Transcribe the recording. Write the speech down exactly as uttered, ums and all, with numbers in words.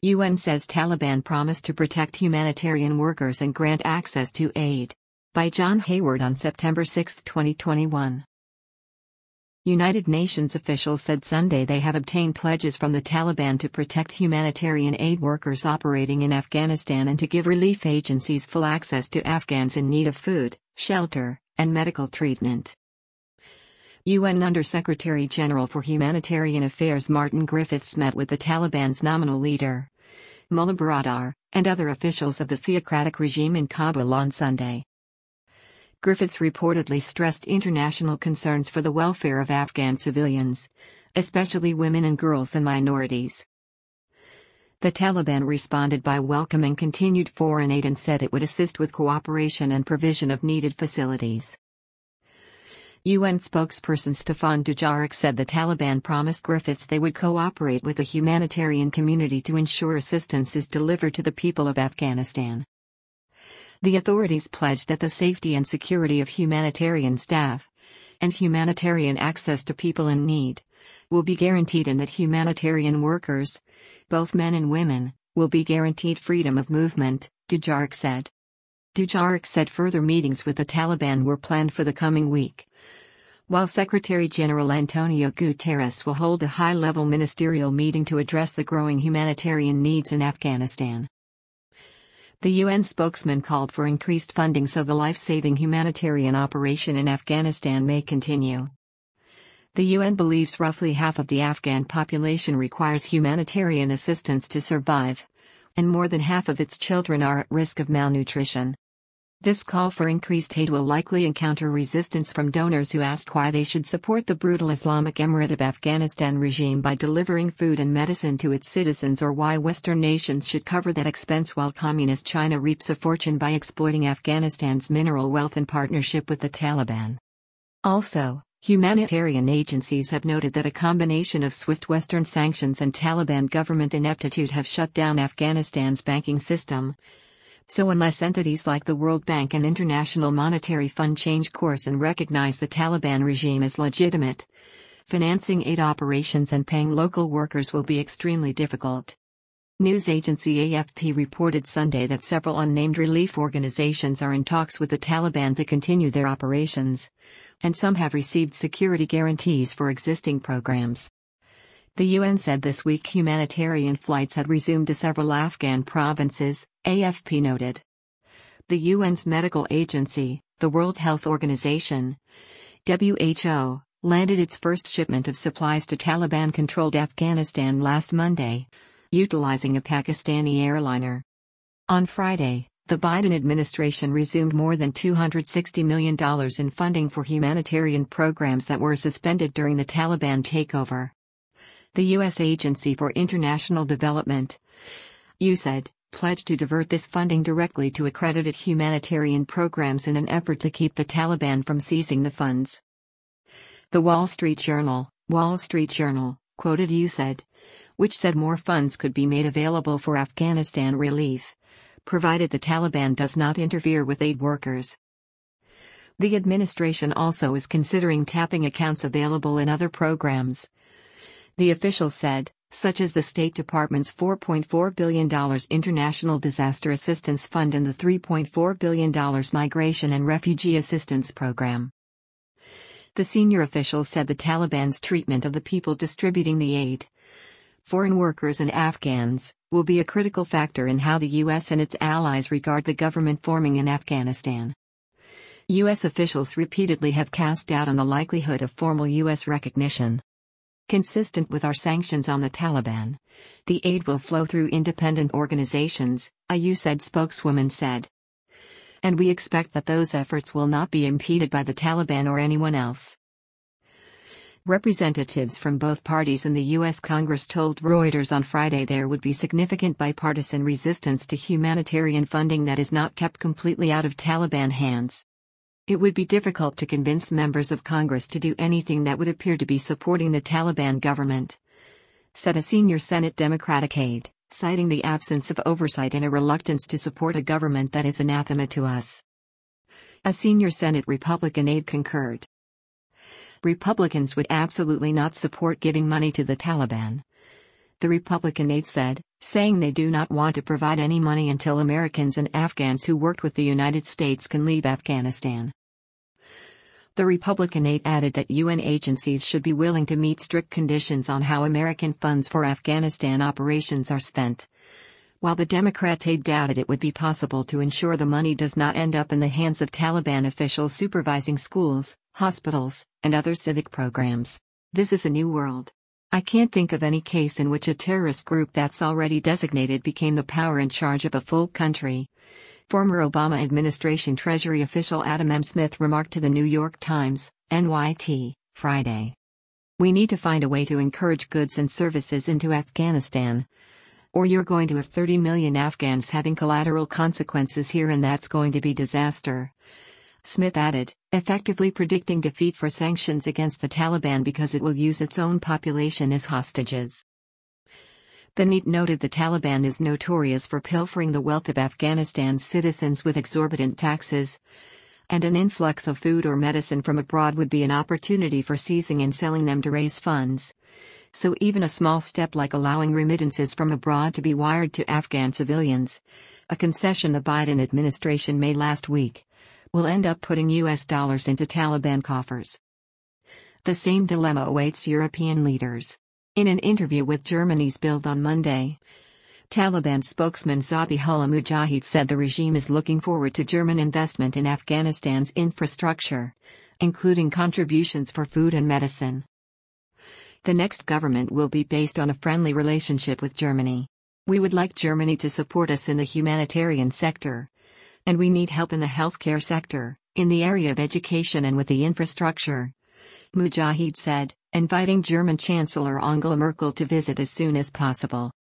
U N says Taliban promised to protect humanitarian workers and grant access to aid. By John Hayward on September sixth, twenty twenty-one. United Nations officials said Sunday they have obtained pledges from the Taliban to protect humanitarian aid workers operating in Afghanistan and to give relief agencies full access to Afghans in need of food, shelter, and medical treatment. U N Under-Secretary General for Humanitarian Affairs Martin Griffiths met with the Taliban's nominal leader, Mullah Baradar, and other officials of the theocratic regime in Kabul on Sunday. Griffiths reportedly stressed international concerns for the welfare of Afghan civilians, especially women and girls and minorities. The Taliban responded by welcoming continued foreign aid and said it would assist with cooperation and provision of needed facilities. U N spokesperson Stefan Dujarric said the Taliban promised Griffiths they would cooperate with the humanitarian community to ensure assistance is delivered to the people of Afghanistan. The authorities pledged that the safety and security of humanitarian staff and humanitarian access to people in need will be guaranteed and that humanitarian workers, both men and women, will be guaranteed freedom of movement, Dujarric said. Dujarric said further meetings with the Taliban were planned for the coming week, while Secretary General Antonio Guterres will hold a high-level ministerial meeting to address the growing humanitarian needs in Afghanistan. The U N spokesman called for increased funding so the life-saving humanitarian operation in Afghanistan may continue. The U N believes roughly half of the Afghan population requires humanitarian assistance to survive, and more than half of its children are at risk of malnutrition. This call for increased aid will likely encounter resistance from donors who asked why they should support the brutal Islamic Emirate of Afghanistan regime by delivering food and medicine to its citizens, or why Western nations should cover that expense while Communist China reaps a fortune by exploiting Afghanistan's mineral wealth in partnership with the Taliban. Also, humanitarian agencies have noted that a combination of swift Western sanctions and Taliban government ineptitude have shut down Afghanistan's banking system. So unless entities like the World Bank and International Monetary Fund change course and recognize the Taliban regime as legitimate, financing aid operations and paying local workers will be extremely difficult. News agency A F P reported Sunday that several unnamed relief organizations are in talks with the Taliban to continue their operations, and some have received security guarantees for existing programs. The U N said this week humanitarian flights had resumed to several Afghan provinces, A F P noted. The U N's medical agency, the World Health Organization, W H O, landed its first shipment of supplies to Taliban-controlled Afghanistan last Monday, utilizing a Pakistani airliner. On Friday, the Biden administration resumed more than two hundred sixty million dollars in funding for humanitarian programs that were suspended during the Taliban takeover. The U S Agency for International Development, U S A I D, pledged to divert this funding directly to accredited humanitarian programs in an effort to keep the Taliban from seizing the funds. The Wall Street Journal, Wall Street Journal, quoted U S A I D, which said more funds could be made available for Afghanistan relief, provided the Taliban does not interfere with aid workers. The administration also is considering tapping accounts available in other programs, the official said, such as the State Department's four point four billion dollars International Disaster Assistance Fund and the three point four billion dollars Migration and Refugee Assistance Program. The senior official said the Taliban's treatment of the people distributing the aid, foreign workers and Afghans, will be a critical factor in how the U S and its allies regard the government forming in Afghanistan. U S officials repeatedly have cast doubt on the likelihood of formal U S recognition. Consistent with our sanctions on the Taliban, the aid will flow through independent organizations, a U S A I D spokeswoman said. And we expect that those efforts will not be impeded by the Taliban or anyone else. Representatives from both parties in the U S Congress told Reuters on Friday there would be significant bipartisan resistance to humanitarian funding that is not kept completely out of Taliban hands. It would be difficult to convince members of Congress to do anything that would appear to be supporting the Taliban government, said a senior Senate Democratic aide, citing the absence of oversight and a reluctance to support a government that is anathema to us. A senior Senate Republican aide concurred. Republicans would absolutely not support giving money to the Taliban. the Republican aide said, saying they do not want to provide any money until Americans and Afghans who worked with the United States can leave Afghanistan. The Republican aide added that U N agencies should be willing to meet strict conditions on how American funds for Afghanistan operations are spent. While the Democrat aide doubted it would be possible to ensure the money does not end up in the hands of Taliban officials supervising schools, hospitals, and other civic programs. This is a new world. I can't think of any case in which a terrorist group that's already designated became the power in charge of a full country. Former Obama administration Treasury official Adam M. Smith remarked to the New York Times, N Y T, Friday. We need to find a way to encourage goods and services into Afghanistan. Or you're going to have thirty million Afghans having collateral consequences here, and that's going to be disaster. Smith added, effectively predicting defeat for sanctions against the Taliban because it will use its own population as hostages. The N Y T noted the Taliban is notorious for pilfering the wealth of Afghanistan's citizens with exorbitant taxes, and an influx of food or medicine from abroad would be an opportunity for seizing and selling them to raise funds. So even a small step like allowing remittances from abroad to be wired to Afghan civilians, a concession the Biden administration made last week, will end up putting U S dollars into Taliban coffers. The same dilemma awaits European leaders. In an interview with Germany's Bild on Monday, Taliban spokesman Zabihullah Mujahid said the regime is looking forward to German investment in Afghanistan's infrastructure, including contributions for food and medicine. The next government will be based on a friendly relationship with Germany. We would like Germany to support us in the humanitarian sector. And we need help in the healthcare sector, in the area of education and with the infrastructure, Mujahid said, inviting German Chancellor Angela Merkel to visit as soon as possible.